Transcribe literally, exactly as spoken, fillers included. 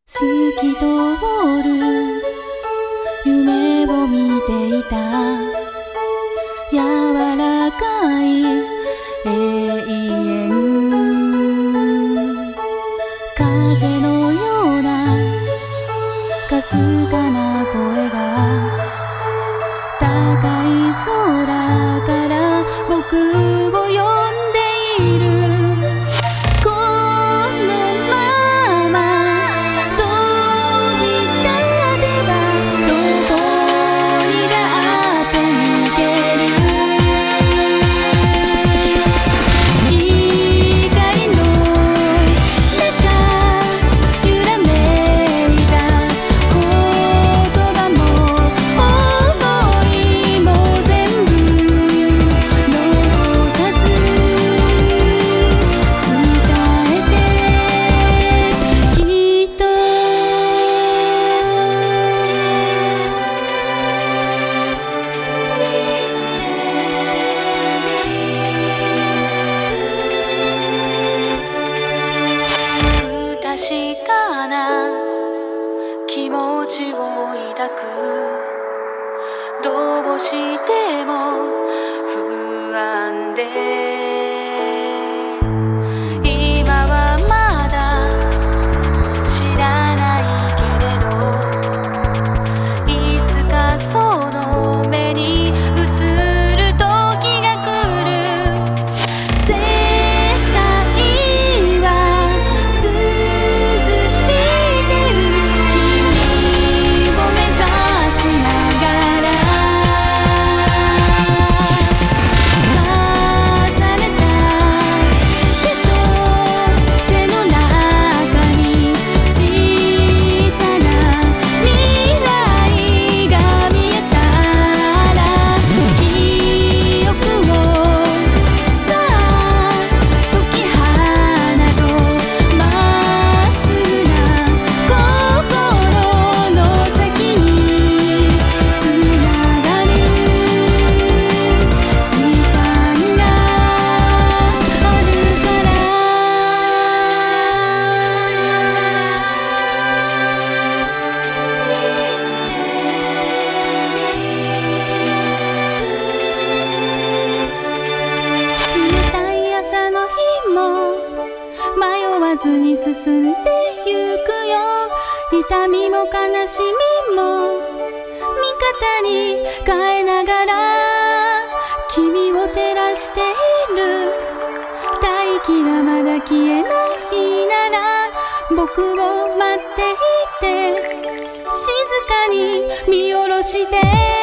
透き通る夢を見ていた柔らかい永遠風のようなかすかな声が高い空から僕を呼んでいるこのまま飛び立てばどこにだって行ける光の中揺らめいた言葉も想いも全部残さず伝えてきっと不確かな気持ちを抱くどうしても不安で今はまだ知らないけれどいつかその目に映る時が来る世界は続いてる君を目指しながら重ねた手と手の中に小さな未来が見えたら記憶をさあ解き放とうまっすぐな心の先につながる時間があるから冷たい朝の日も迷わずに進んでゆくよ痛みも悲しみも味方に変えながら君を照らしている大気がまだ消えないなら僕を待っていて静かに見下ろして